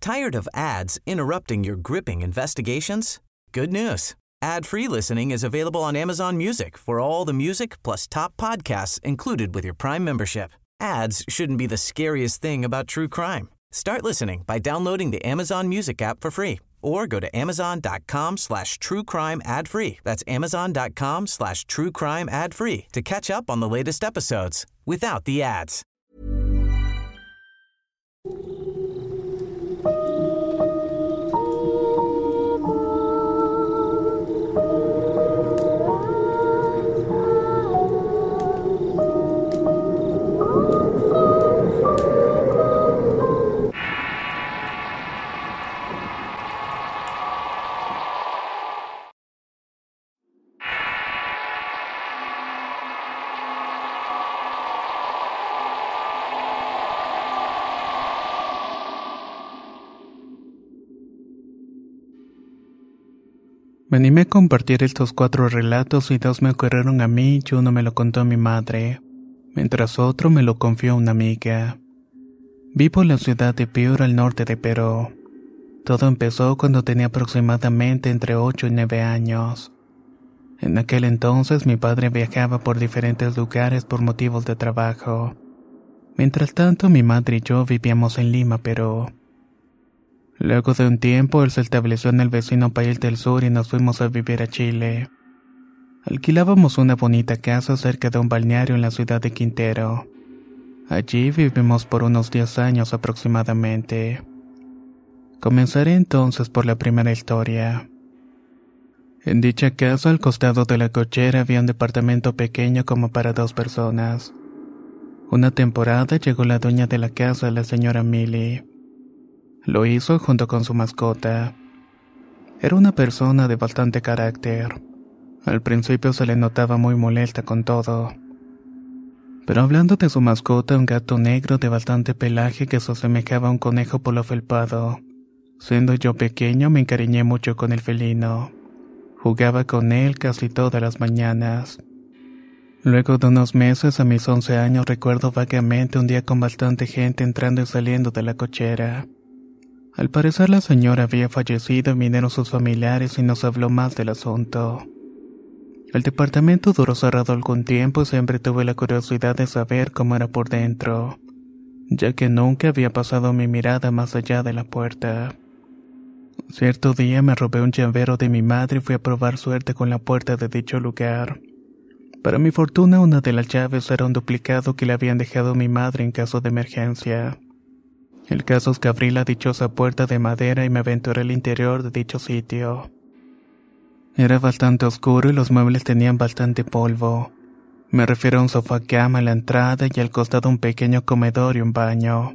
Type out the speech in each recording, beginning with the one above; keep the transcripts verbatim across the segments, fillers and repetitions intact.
Tired of ads interrupting your gripping investigations? Good news. Ad-free listening is available on Amazon Music for all the music plus top podcasts included with your Prime membership. Ads shouldn't be the scariest thing about true crime. Start listening by downloading the Amazon Music app for free or go to amazon.com slash true crime ad free. That's amazon.com slash true crime ad free to catch up on the latest episodes without the ads. Me animé a compartir estos cuatro relatos y dos me ocurrieron a mí y uno me lo contó mi madre, mientras otro me lo confió una amiga. Vivo en la ciudad de Piura, al norte de Perú. Todo empezó cuando tenía aproximadamente entre ocho y nueve años. En aquel entonces mi padre viajaba por diferentes lugares por motivos de trabajo. Mientras tanto mi madre y yo vivíamos en Lima, Perú. Luego de un tiempo, él se estableció en el vecino país del sur y nos fuimos a vivir a Chile. Alquilábamos una bonita casa cerca de un balneario en la ciudad de Quintero. Allí vivimos por unos diez años aproximadamente. Comenzaré entonces por la primera historia. En dicha casa, al costado de la cochera, había un departamento pequeño como para dos personas. Una temporada llegó la dueña de la casa, la señora Millie. Lo hizo junto con su mascota. Era una persona de bastante carácter. Al principio se le notaba muy molesta con todo. Pero hablando de su mascota, un gato negro de bastante pelaje que se asemejaba a un conejo por lo felpado. Siendo yo pequeño, me encariñé mucho con el felino. Jugaba con él casi todas las mañanas. Luego de unos meses, a mis once años, recuerdo vagamente un día con bastante gente entrando y saliendo de la cochera. Al parecer la señora había fallecido y vinieron sus familiares y nos habló más del asunto. El departamento duró cerrado algún tiempo y siempre tuve la curiosidad de saber cómo era por dentro, ya que nunca había pasado mi mirada más allá de la puerta. Cierto día me robé un llavero de mi madre y fui a probar suerte con la puerta de dicho lugar. Para mi fortuna, una de las llaves era un duplicado que le habían dejado a mi madre en caso de emergencia. El caso es que abrí la dichosa puerta de madera y me aventuré al interior de dicho sitio. Era bastante oscuro y los muebles tenían bastante polvo. Me refiero a un sofá cama en la entrada y al costado un pequeño comedor y un baño.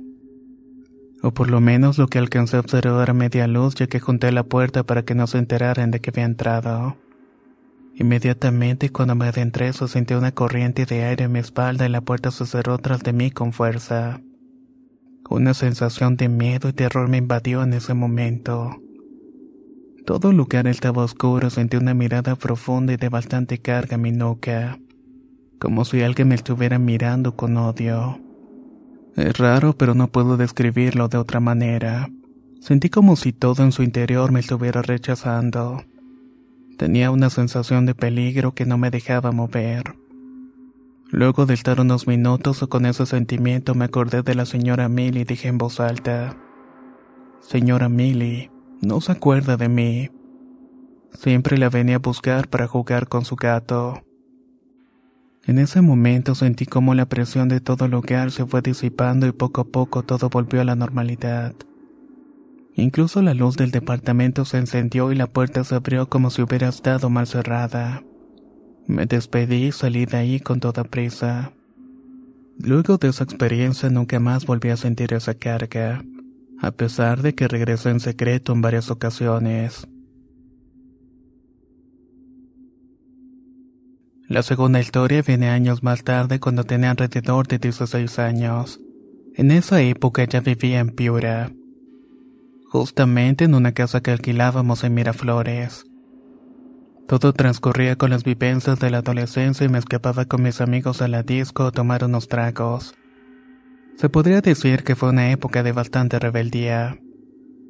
O por lo menos lo que alcancé a observar a media luz, ya que junté la puerta para que no se enteraran de que había entrado. Inmediatamente cuando me adentré se sintió una corriente de aire en mi espalda y la puerta se cerró tras de mí con fuerza. Una sensación de miedo y terror me invadió en ese momento. Todo el lugar estaba oscuro, sentí una mirada profunda y de bastante carga en mi nuca, como si alguien me estuviera mirando con odio. Es raro, pero no puedo describirlo de otra manera. Sentí como si todo en su interior me estuviera rechazando. Tenía una sensación de peligro que no me dejaba mover. Luego de estar unos minutos con ese sentimiento me acordé de la señora Millie y dije en voz alta: Señora Millie, no se acuerda de mí. Siempre la venía a buscar para jugar con su gato. En ese momento sentí como la presión de todo el lugar se fue disipando y poco a poco todo volvió a la normalidad. Incluso la luz del departamento se encendió y la puerta se abrió como si hubiera estado mal cerrada. Me despedí y salí de ahí con toda prisa. Luego de esa experiencia nunca más volví a sentir esa carga, a pesar de que regresé en secreto en varias ocasiones. La segunda historia viene años más tarde cuando tenía alrededor de dieciséis años. En esa época ya vivía en Piura, justamente en una casa que alquilábamos en Miraflores. Todo transcurría con las vivencias de la adolescencia y me escapaba con mis amigos a la disco a tomar unos tragos. Se podría decir que fue una época de bastante rebeldía.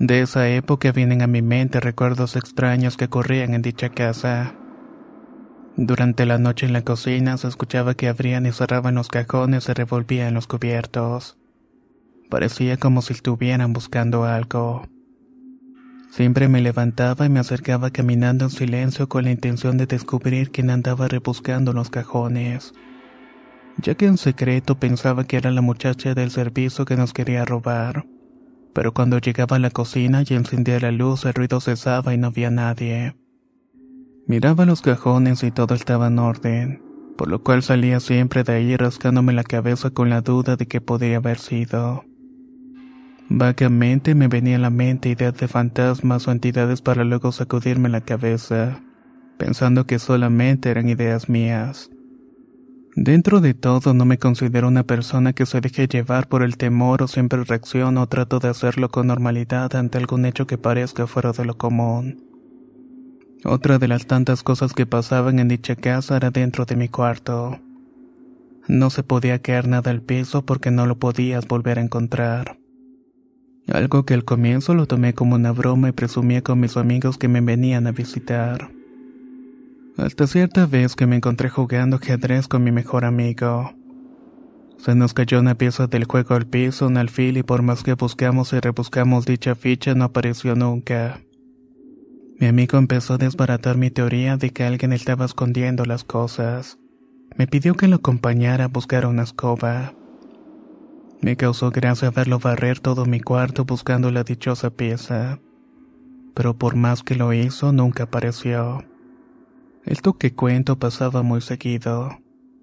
De esa época vienen a mi mente recuerdos extraños que ocurrían en dicha casa. Durante la noche en la cocina se escuchaba que abrían y cerraban los cajones y se revolvían los cubiertos. Parecía como si estuvieran buscando algo. Siempre me levantaba y me acercaba caminando en silencio con la intención de descubrir quién andaba rebuscando los cajones, ya que en secreto pensaba que era la muchacha del servicio que nos quería robar. Pero cuando llegaba a la cocina y encendía la luz, el ruido cesaba y no había nadie. Miraba los cajones y todo estaba en orden, por lo cual salía siempre de ahí rascándome la cabeza con la duda de qué podría haber sido. Vagamente me venía a la mente ideas de fantasmas o entidades para luego sacudirme la cabeza, pensando que solamente eran ideas mías. Dentro de todo no me considero una persona que se deje llevar por el temor o siempre reacciono o trato de hacerlo con normalidad ante algún hecho que parezca fuera de lo común. Otra de las tantas cosas que pasaban en dicha casa era dentro de mi cuarto. No se podía caer nada al piso porque no lo podías volver a encontrar. Algo que al comienzo lo tomé como una broma y presumía con mis amigos que me venían a visitar. Hasta cierta vez que me encontré jugando ajedrez con mi mejor amigo. Se nos cayó una pieza del juego al piso, un alfil, y por más que buscamos y rebuscamos dicha ficha no apareció nunca. Mi amigo empezó a desbaratar mi teoría de que alguien estaba escondiendo las cosas. Me pidió que lo acompañara a buscar una escoba. Me causó gracia verlo barrer todo mi cuarto buscando la dichosa pieza. Pero por más que lo hizo, nunca apareció. Esto que cuento pasaba muy seguido.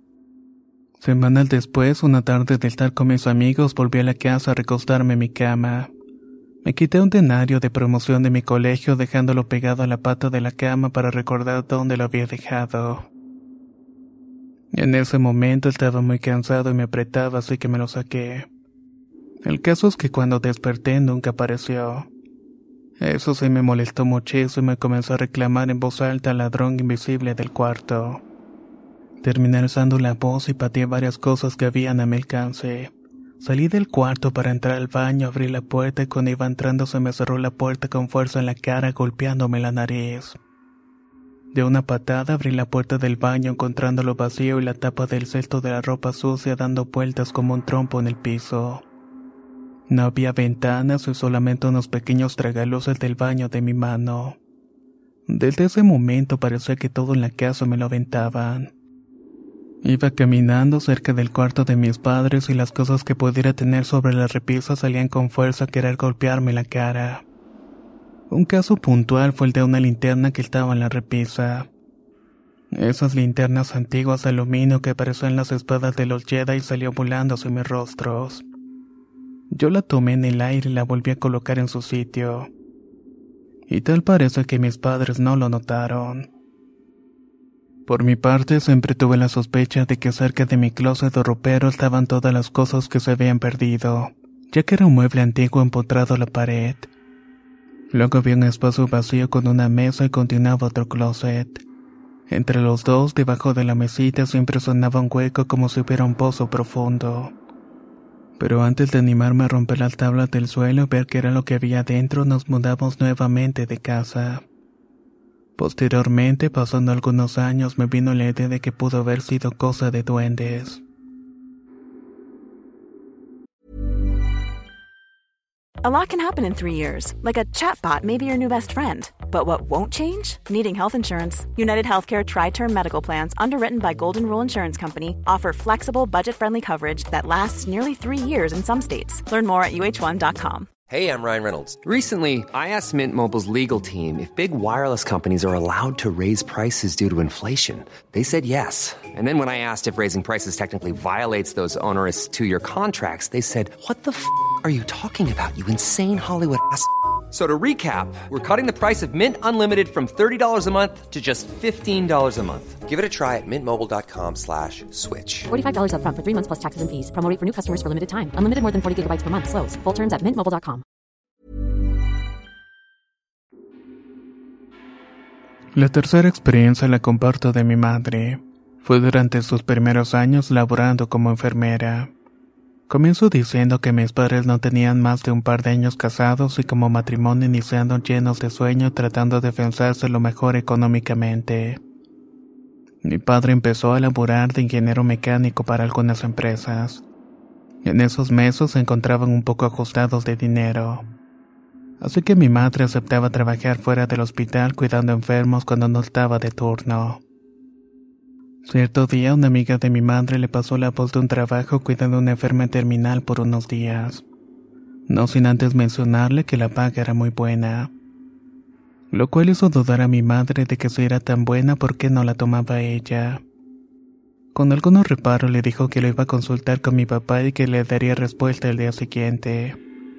Semanas después, una tarde de estar con mis amigos, volví a la casa a recostarme en mi cama. Me quité un denario de promoción de mi colegio dejándolo pegado a la pata de la cama para recordar dónde lo había dejado. En ese momento estaba muy cansado y me apretaba, así que me lo saqué. El caso es que cuando desperté nunca apareció. Eso sí me molestó muchísimo y me comenzó a reclamar en voz alta al ladrón invisible del cuarto. Terminé alzando la voz y pateé varias cosas que habían a mi alcance. Salí del cuarto para entrar al baño, abrí la puerta y cuando iba entrando se me cerró la puerta con fuerza en la cara, golpeándome la nariz. De una patada abrí la puerta del baño encontrándolo vacío y la tapa del cesto de la ropa sucia dando vueltas como un trompo en el piso. No había ventanas y solamente unos pequeños tragaluces del baño de mi mano. Desde ese momento parecía que todo en la casa me lo aventaban. Iba caminando cerca del cuarto de mis padres y las cosas que pudiera tener sobre la repisa salían con fuerza a querer golpearme la cara. Un caso puntual fue el de una linterna que estaba en la repisa. Esas linternas antiguas de aluminio que parecían las espadas de los Jedi y salió volando hacia mis rostros. Yo la tomé en el aire y la volví a colocar en su sitio. Y tal parece que mis padres no lo notaron. Por mi parte, siempre tuve la sospecha de que cerca de mi closet o ropero estaban todas las cosas que se habían perdido, ya que era un mueble antiguo empotrado a la pared. Luego había un espacio vacío con una mesa y continuaba otro closet. Entre los dos, debajo de la mesita, siempre sonaba un hueco como si hubiera un pozo profundo. Pero antes de animarme a romper las tablas del suelo y ver qué era lo que había dentro, nos mudamos nuevamente de casa. Posteriormente, pasando algunos años, me vino la idea de que pudo haber sido cosa de duendes. A lot can happen in three years, like a chatbot may be your new best friend. But what won't change? Needing health insurance. United Healthcare Tri-Term Medical Plans, underwritten by Golden Rule Insurance Company, offer flexible, budget-friendly coverage that lasts nearly three years in some states. Learn more at U H one dot com. Hey, I'm Ryan Reynolds. Recently, I asked Mint Mobile's legal team if big wireless companies are allowed to raise prices due to inflation. They said yes. And then when I asked if raising prices technically violates those onerous two-year contracts, they said, what the f*** are you talking about, you insane Hollywood ass f- So to recap, we're cutting the price of Mint Unlimited from thirty dollars a month to just fifteen dollars a month. Give it a try at mintmobile.com slash switch. forty-five dollars up front for three months plus taxes and fees. Promo rate for new customers for limited time. Unlimited more than forty gigabytes per month. Slows full terms at mint mobile dot com. La tercera experiencia la comparto de mi madre. Fue durante sus primeros años laborando como enfermera. Comienzo diciendo que mis padres no tenían más de un par de años casados y como matrimonio iniciando llenos de sueño tratando de pensarse lo mejor económicamente. Mi padre empezó a laborar de ingeniero mecánico para algunas empresas. En esos meses se encontraban un poco ajustados de dinero. Así que mi madre aceptaba trabajar fuera del hospital cuidando enfermos cuando no estaba de turno. Cierto día una amiga de mi madre le pasó la voz de un trabajo cuidando a una enferma terminal por unos días, no sin antes mencionarle que la paga era muy buena, lo cual hizo dudar a mi madre de que si era tan buena por qué no la tomaba ella. Con algunos reparos le dijo que lo iba a consultar con mi papá y que le daría respuesta el día siguiente.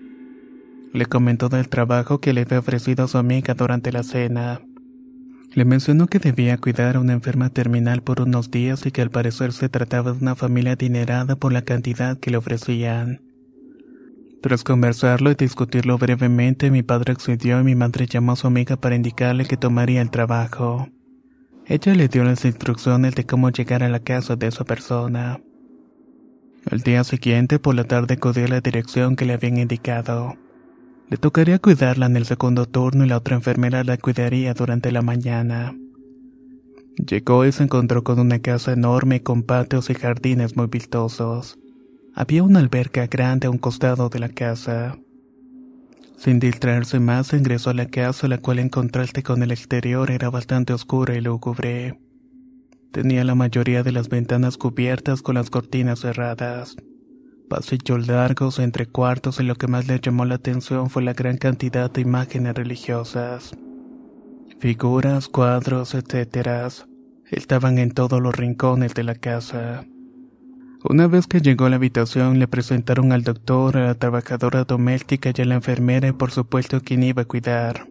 Le comentó del trabajo que le había ofrecido a su amiga durante la cena. Le mencionó que debía cuidar a una enferma terminal por unos días y que al parecer se trataba de una familia adinerada por la cantidad que le ofrecían. Tras conversarlo y discutirlo brevemente, mi padre accedió y mi madre llamó a su amiga para indicarle que tomaría el trabajo. Ella le dio las instrucciones de cómo llegar a la casa de esa persona. Al día siguiente, por la tarde, acudió a la dirección que le habían indicado. Le tocaría cuidarla en el segundo turno y la otra enfermera la cuidaría durante la mañana. Llegó y se encontró con una casa enorme con patios y jardines muy vistosos. Había una alberca grande a un costado de la casa. Sin distraerse más, ingresó a la casa, la cual en contraste con el exterior era bastante oscura y lúgubre. Tenía la mayoría de las ventanas cubiertas con las cortinas cerradas. Pasillos largos entre cuartos y lo que más le llamó la atención fue la gran cantidad de imágenes religiosas. Figuras, cuadros, etcétera estaban en todos los rincones de la casa. Una vez que llegó a la habitación le presentaron al doctor, a la trabajadora doméstica y a la enfermera y por supuesto quien iba a cuidar.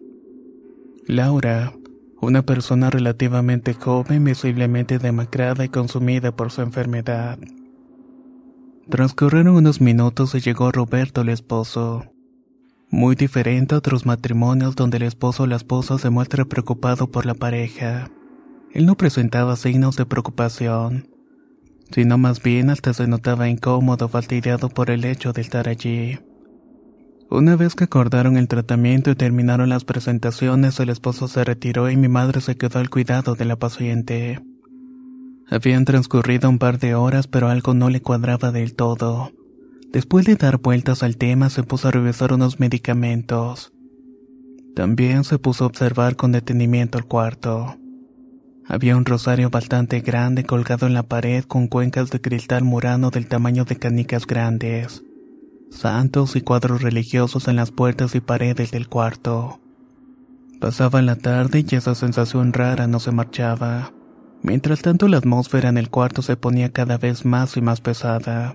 Laura, una persona relativamente joven, visiblemente demacrada y consumida por su enfermedad. Transcurrieron unos minutos y llegó Roberto, el esposo. Muy diferente a otros matrimonios donde el esposo o la esposa se muestra preocupado por la pareja. Él no presentaba signos de preocupación, sino más bien hasta se notaba incómodo, fastidiado por el hecho de estar allí. Una vez que acordaron el tratamiento y terminaron las presentaciones, el esposo se retiró y mi madre se quedó al cuidado de la paciente. Habían transcurrido un par de horas, pero algo no le cuadraba del todo. Después de dar vueltas al tema, se puso a revisar unos medicamentos. También se puso a observar con detenimiento el cuarto. Había un rosario bastante grande colgado en la pared con cuencas de cristal murano del tamaño de canicas grandes, santos y cuadros religiosos en las puertas y paredes del cuarto. Pasaba la tarde y esa sensación rara no se marchaba. Mientras tanto, la atmósfera en el cuarto se ponía cada vez más y más pesada.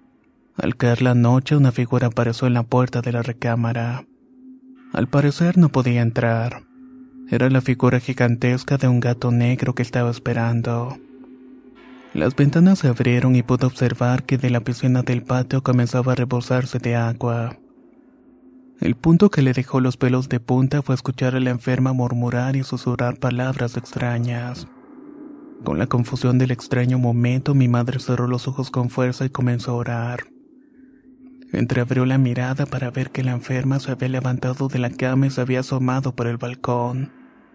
Al caer la noche, una figura apareció en la puerta de la recámara. Al parecer no podía entrar. Era la figura gigantesca de un gato negro que estaba esperando. Las ventanas se abrieron y pude observar que de la piscina del patio comenzaba a rebosarse de agua. El punto que le dejó los pelos de punta fue escuchar a la enferma murmurar y susurrar palabras extrañas. Con la confusión del extraño momento, mi madre cerró los ojos con fuerza y comenzó a orar. Entreabrió la mirada para ver que la enferma se había levantado de la cama y se había asomado por el balcón.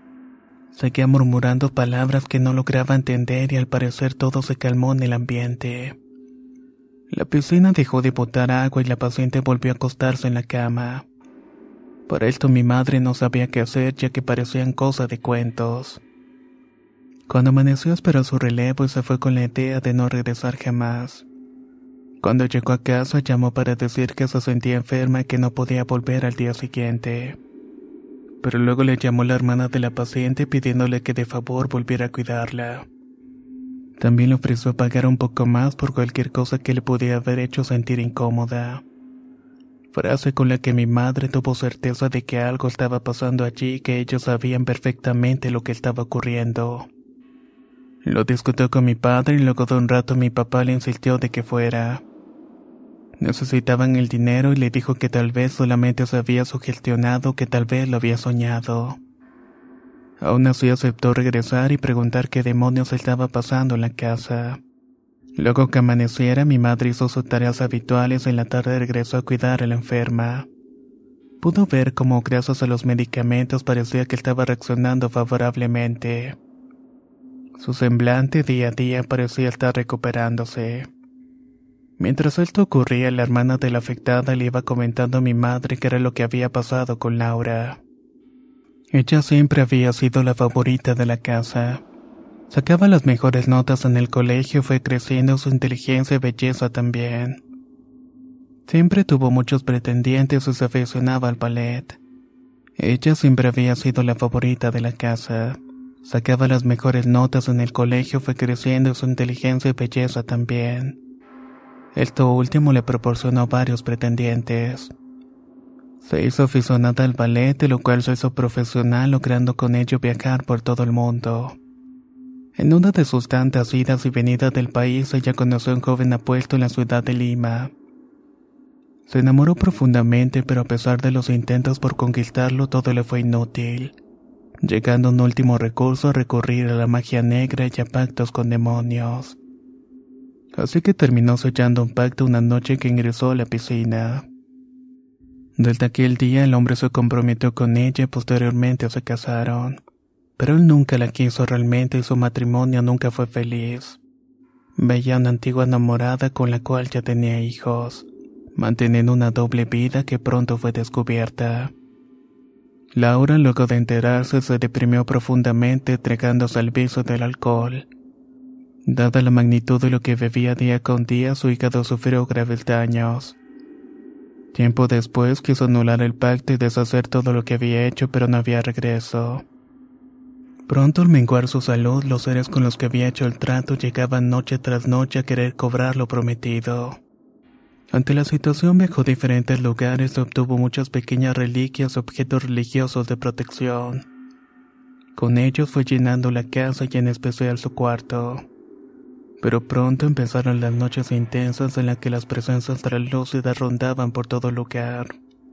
Seguía murmurando palabras que no lograba entender y al parecer todo se calmó en el ambiente. La piscina dejó de botar agua y la paciente volvió a acostarse en la cama. Por esto mi madre no sabía qué hacer, ya que parecían cosas de cuentos. Cuando amaneció esperó su relevo y se fue con la idea de no regresar jamás. Cuando llegó a casa llamó para decir que se sentía enferma y que no podía volver al día siguiente. Pero luego le llamó la hermana de la paciente pidiéndole que de favor volviera a cuidarla. También le ofreció pagar un poco más por cualquier cosa que le pudiera haber hecho sentir incómoda. Frase con la que mi madre tuvo certeza de que algo estaba pasando allí y que ellos sabían perfectamente lo que estaba ocurriendo. Lo discutió con mi padre y luego de un rato mi papá le insistió de que fuera. Necesitaban el dinero y le dijo que tal vez solamente se había sugestionado, que tal vez lo había soñado. Aún así aceptó regresar y preguntar qué demonios estaba pasando en la casa. Luego que amaneciera, mi madre hizo sus tareas habituales y en la tarde regresó a cuidar a la enferma. Pudo ver cómo gracias a los medicamentos parecía que estaba reaccionando favorablemente. Su semblante día a día parecía estar recuperándose. Mientras esto ocurría, la hermana de la afectada le iba comentando a mi madre qué era lo que había pasado con Laura. Ella siempre había sido la favorita de la casa. Sacaba las mejores notas en el colegio y fue creciendo su inteligencia y belleza también. Siempre tuvo muchos pretendientes y se aficionaba al ballet. Ella siempre había sido la favorita de la casa. Sacaba las mejores notas en el colegio y fue creciendo su inteligencia y belleza también. Esto último le proporcionó varios pretendientes. Se hizo aficionada al ballet, de lo cual se hizo profesional, logrando con ello viajar por todo el mundo. En una de sus tantas idas y venidas del país, ella conoció a un joven apuesto en la ciudad de Lima. Se enamoró profundamente, pero a pesar de los intentos por conquistarlo, todo le fue inútil, llegando a un último recurso a recurrir a la magia negra y a pactos con demonios. Así que terminó sellando un pacto una noche que ingresó a la piscina. Desde aquel día el hombre se comprometió con ella y posteriormente se casaron. Pero él nunca la quiso realmente y su matrimonio nunca fue feliz. Veía a una antigua enamorada con la cual ya tenía hijos, manteniendo una doble vida que pronto fue descubierta. Laura, luego de enterarse, se deprimió profundamente entregándose al vicio del alcohol. Dada la magnitud de lo que bebía día con día, su hígado sufrió graves daños. Tiempo después quiso anular el pacto y deshacer todo lo que había hecho, pero no había regreso. Pronto, al menguar su salud, los seres con los que había hecho el trato llegaban noche tras noche a querer cobrar lo prometido. Ante la situación viajó a diferentes lugares y obtuvo muchas pequeñas reliquias o objetos religiosos de protección. Con ellos fue llenando la casa y en especial su cuarto. Pero pronto empezaron las noches intensas en las que las presencias translúcidas rondaban por todo lugar.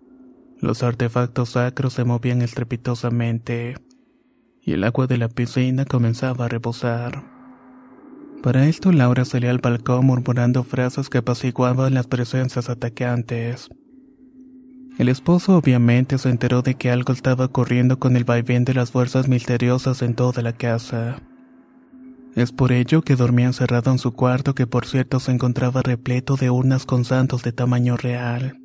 Los artefactos sacros se movían estrepitosamente, y el agua de la piscina comenzaba a rebosar. Para esto Laura salía al balcón murmurando frases que apaciguaban las presencias atacantes. El esposo obviamente se enteró de que algo estaba ocurriendo con el vaivén de las fuerzas misteriosas en toda la casa. Es por ello que dormía encerrado en su cuarto, que por cierto se encontraba repleto de urnas con santos de tamaño real.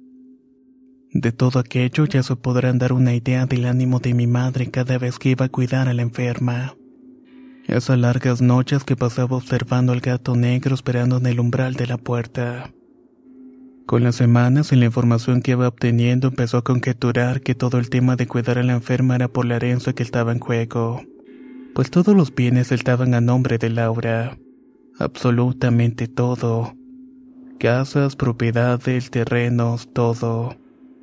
De todo aquello ya se podrán dar una idea del ánimo de mi madre cada vez que iba a cuidar a la enferma. Esas largas noches que pasaba observando al gato negro esperando en el umbral de la puerta. Con las semanas y la información que iba obteniendo, empezó a conjeturar que todo el tema de cuidar a la enferma era por la herencia que estaba en juego, pues todos los bienes estaban a nombre de Laura. Absolutamente todo. Casas, propiedades, terrenos, todo.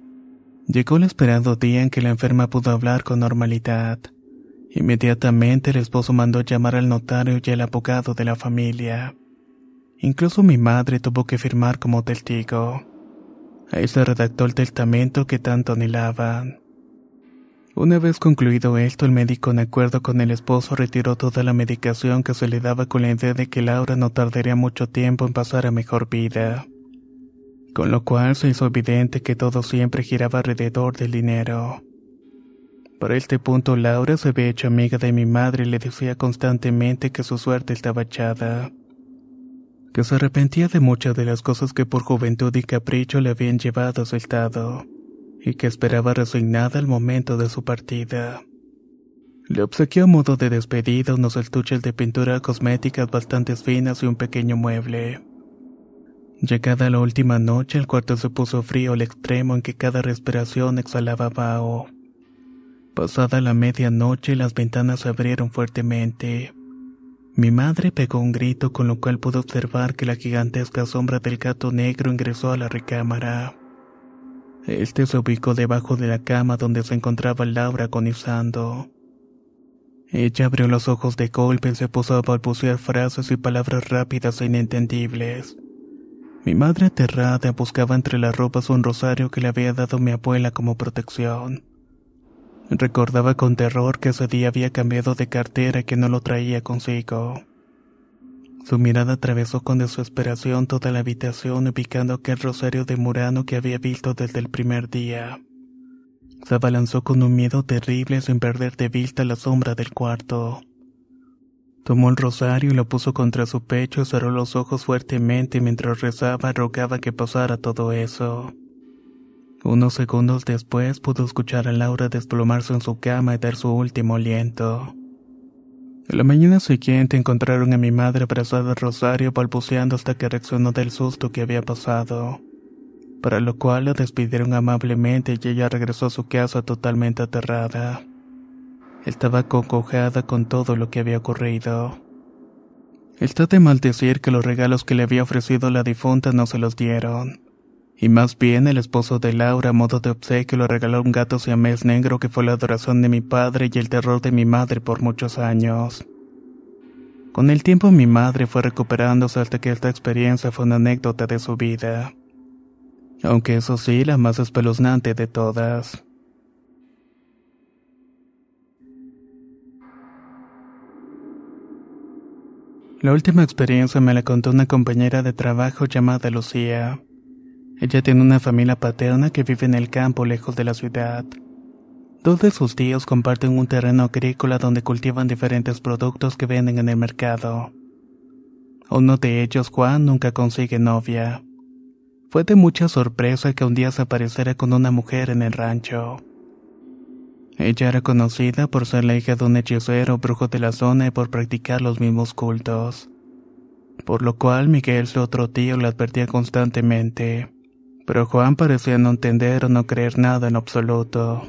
Llegó el esperado día en que la enferma pudo hablar con normalidad. Inmediatamente el esposo mandó llamar al notario y al abogado de la familia. Incluso mi madre tuvo que firmar como testigo. Ahí se redactó el testamento que tanto anhelaban. Una vez concluido esto, el médico, en acuerdo con el esposo, retiró toda la medicación que se le daba con la idea de que Laura no tardaría mucho tiempo en pasar a mejor vida. Con lo cual se hizo evidente que todo siempre giraba alrededor del dinero. Para este punto Laura se había hecho amiga de mi madre y le decía constantemente que su suerte estaba echada. Que se arrepentía de muchas de las cosas que por juventud y capricho le habían llevado a su estado, y que esperaba resignada el momento de su partida. Le obsequió a modo de despedida unos estuches de pintura cosméticas bastante finas y un pequeño mueble. Llegada la última noche, el cuarto se puso frío al extremo en que cada respiración exhalaba vaho. Pasada la medianoche, las ventanas se abrieron fuertemente. Mi madre pegó un grito, con lo cual pude observar que la gigantesca sombra del gato negro ingresó a la recámara. Este se ubicó debajo de la cama donde se encontraba Laura agonizando. Ella abrió los ojos de golpe y se puso a balbucear frases y palabras rápidas e inentendibles. Mi madre, aterrada, buscaba entre las ropas un rosario que le había dado mi abuela como protección. Recordaba con terror que ese día había cambiado de cartera y que no lo traía consigo. Su mirada atravesó con desesperación toda la habitación, ubicando aquel rosario de murano que había visto desde el primer día. Se abalanzó con un miedo terrible sin perder de vista la sombra del cuarto. Tomó el rosario y lo puso contra su pecho y cerró los ojos fuertemente mientras rezaba y rogaba que pasara todo eso. Unos segundos después pudo escuchar a Laura desplomarse en su cama y dar su último aliento. En la mañana siguiente encontraron a mi madre abrazada al rosario balbuceando hasta que reaccionó del susto que había pasado, para lo cual la despidieron amablemente y ella regresó a su casa totalmente aterrada. Estaba acongojada con todo lo que había ocurrido. Está de mal decir que los regalos que le había ofrecido la difunta no se los dieron, y más bien el esposo de Laura a modo de obsequio le regaló un gato siamés negro que fue la adoración de mi padre y el terror de mi madre por muchos años. Con el tiempo mi madre fue recuperándose hasta que esta experiencia fue una anécdota de su vida, aunque eso sí, la más espeluznante de todas. La última experiencia me la contó una compañera de trabajo llamada Lucía. Ella tiene una familia paterna que vive en el campo lejos de la ciudad. Dos de sus tíos comparten un terreno agrícola donde cultivan diferentes productos que venden en el mercado. Uno de ellos, Juan, nunca consigue novia. Fue de mucha sorpresa que un día se apareciera con una mujer en el rancho. Ella era conocida por ser la hija de un hechicero o brujo de la zona y por practicar los mismos cultos, por lo cual Miguel, su otro tío, la advertía constantemente, pero Juan parecía no entender o no creer nada en absoluto.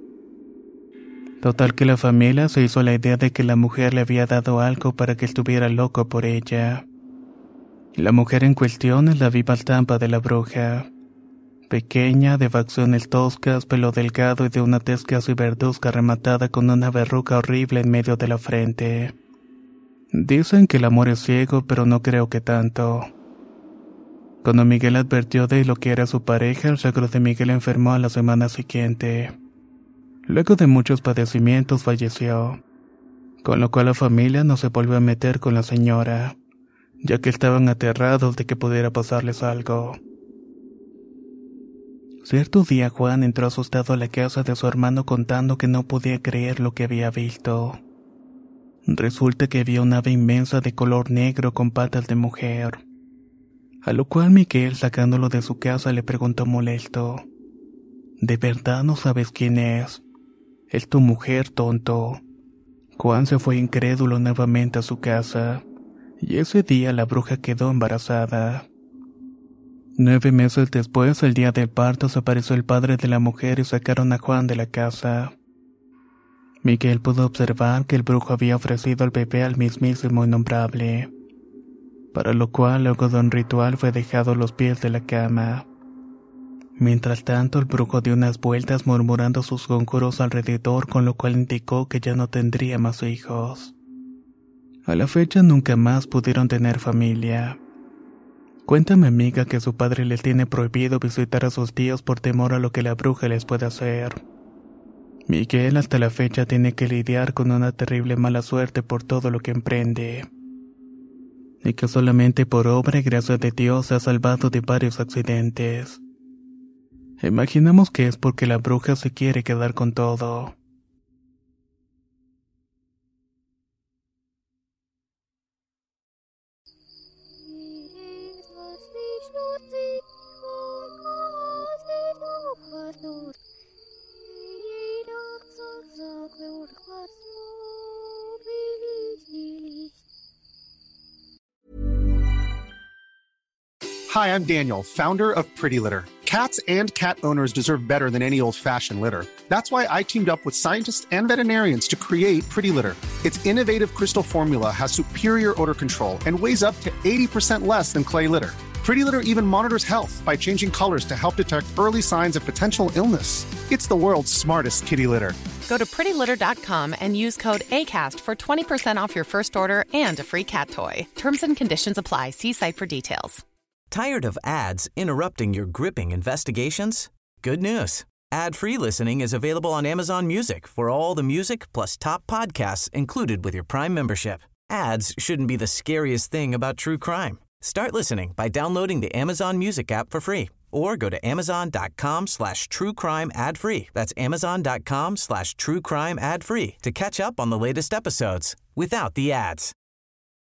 Total que la familia se hizo la idea de que la mujer le había dado algo para que estuviera loco por ella. La mujer en cuestión es la viva estampa de la bruja. Pequeña, de facciones toscas, pelo delgado y de una tez casi verduzca rematada con una verruga horrible en medio de la frente. Dicen que el amor es ciego, pero no creo que tanto. Cuando Miguel advirtió de lo que era su pareja, el suegro de Miguel enfermó a la semana siguiente. Luego de muchos padecimientos falleció, con lo cual la familia no se volvió a meter con la señora, ya que estaban aterrados de que pudiera pasarles algo. Cierto día Juan entró asustado a la casa de su hermano contando que no podía creer lo que había visto. Resulta que había un ave inmensa de color negro con patas de mujer. A lo cual Miguel, sacándolo de su casa, le preguntó molesto: ¿De verdad no sabes quién es? Es tu mujer, tonto. Juan se fue incrédulo nuevamente a su casa, y ese día la bruja quedó embarazada. Nueve meses después, el día del parto, se apareció el padre de la mujer y sacaron a Juan de la casa. Miguel pudo observar que el brujo había ofrecido al bebé al mismísimo innombrable, para lo cual luego de un ritual fue dejado a los pies de la cama. Mientras tanto, el brujo dio unas vueltas murmurando sus conjuros alrededor, con lo cual indicó que ya no tendría más hijos. A la fecha nunca más pudieron tener familia. Cuenta mi amiga que su padre les tiene prohibido visitar a sus tíos por temor a lo que la bruja les puede hacer. Miguel hasta la fecha tiene que lidiar con una terrible mala suerte por todo lo que emprende, y que solamente por obra y gracia de Dios se ha salvado de varios accidentes. Imaginamos que es porque la bruja se quiere quedar con todo. Hi, I'm Daniel, founder of Pretty Litter. Cats and cat owners deserve better than any old-fashioned litter. That's why I teamed up with scientists and veterinarians to create Pretty Litter. Its innovative crystal formula has superior odor control and weighs up to eighty percent less than clay litter. Pretty Litter even monitors health by changing colors to help detect early signs of potential illness. It's the world's smartest kitty litter. Go to pretty litter dot com and use code ACAST for twenty percent off your first order and a free cat toy. Terms and conditions apply. See site for details. Tired of ads interrupting your gripping investigations? Good news. Ad-free listening is available on Amazon Music for all the music plus top podcasts included with your Prime membership. Ads shouldn't be the scariest thing about true crime. Start listening by downloading the Amazon Music app for free or go to amazon.com slash true crime ad free. That's amazon.com slash true crime ad free to catch up on the latest episodes without the ads.